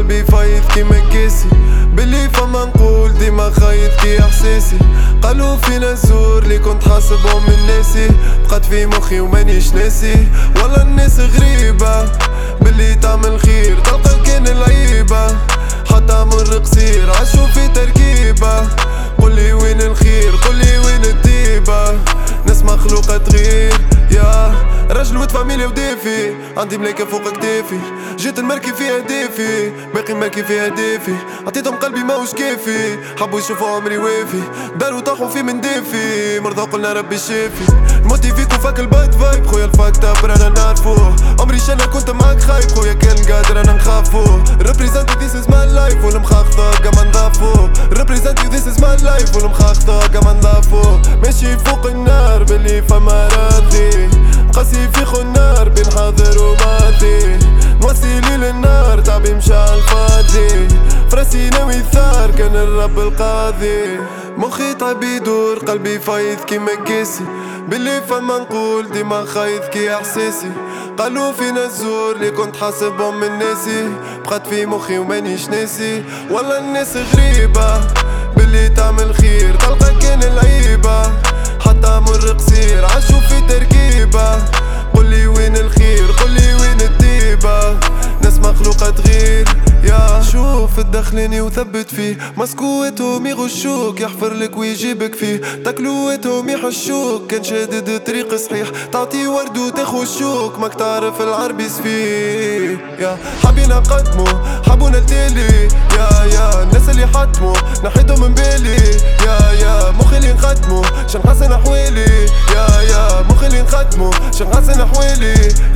قلبي فايض كيما كيسي، باللي فما نقول ديما خايض كي احساسي. قالوا فينا الزور اللي كنت حاسبهم من ناسي، بقات في مخي ومانيش ناسي. والله الناس غريبة باللي تعمل خير تلقى كان العيبة، حتى مر قصير عاشوا في تركيبة. قولي وين الخير قولي وين الديبة، ناس مخلوقة تغير يا رجل ود فاميليا ودافي. عندي ملاكة فوق كتافي، جيت نمركي في اهدافي، باقي ماركي في اهدافي. عطيتهم قلبي ماهوش كافي، حبوا يشوفوا عمري وافي، داروا طاحوا في من دافي. مرضى قلنا ربي شافي، الموتي فيك وفاك الباد فايب. خويا الفاكت اب رانا نعرفوه، عمري شانا كنت معاك خايب. خويا كان قادر انا نخافوه، ريبريزنتي ذيس از ماي لايف والمخاخطة كما نضافو. ريبريزنتي ذيس از ماي لايف والمخاخطة كما نضافو. ماشي فوق النار باللي فما راضي، قاسي في خنار بين حاضر وماضي. نوصلي للنار تعبي مشى الفاضي، فراسي ناوي ثار كان الرب القاضي. مخي طيب يدور قلبي فايض كيما كيسي، باللي فما نقول ديما خايض كي احساسي. قالوا فينا الزور اللي كنت حاسبهم من ناسي، بقات في مخي ومانيش ناسي. والله الناس غريبة باللي تعمل خير تلقى كان العيبة، حتى مر قصير عاشوا في تركيبة. قولي وين الخير قولي وين الديبة، ناس مخلوقة تغير يا شوف الدخليني وثبت فيه. مسكوتهم يغشوك يحفر لك ويجيبك فيه، تاكلوتهم يحشوك كان شادد طريق صحيح. تعطي ورد وتاخو الشوك ماك تعرف العربي سفيه يا حابين نقدمو حابونا التالي يا الناس اللي حتمو نحيدهم من بالي يا مخي اللي نخدمو شن حسن احوالي يا مخي اللي نخدمو شن حسن احوالي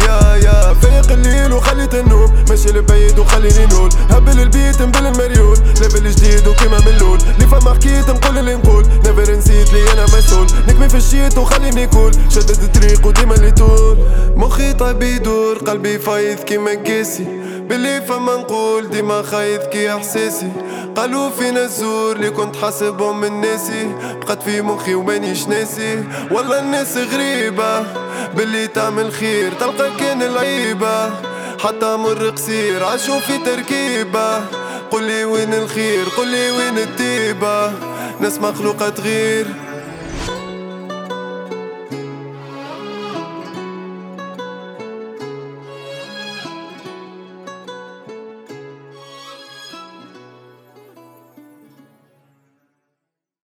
يا فايق الليل وخليت النوم ماشي لبعيد وخليني نول. هبل البيت نبل المريول ليفل جديد وكيما من اللول. اللي فما حكيت نقول اللي نقول نيفر نسيت لي انا مسؤول. نكمي في الشيت وخليني كول شدد الطريق وديما اللي طول. مخي طيب يدور قلبي فايض كيما كيسي، باللي فما نقول ديما خايض كي احساسي. قالوا فينا الزور اللي كنت حاسبهم من ناسي، بقات في مخي ومانيش ناسي. والله الناس غريبة باللي تعمل خير تلقى كان العيبة، حتى مر قصير عاشوا في تركيبة. قولي وين الخير قولي وين الديبة، ناس مخلوقة تغير.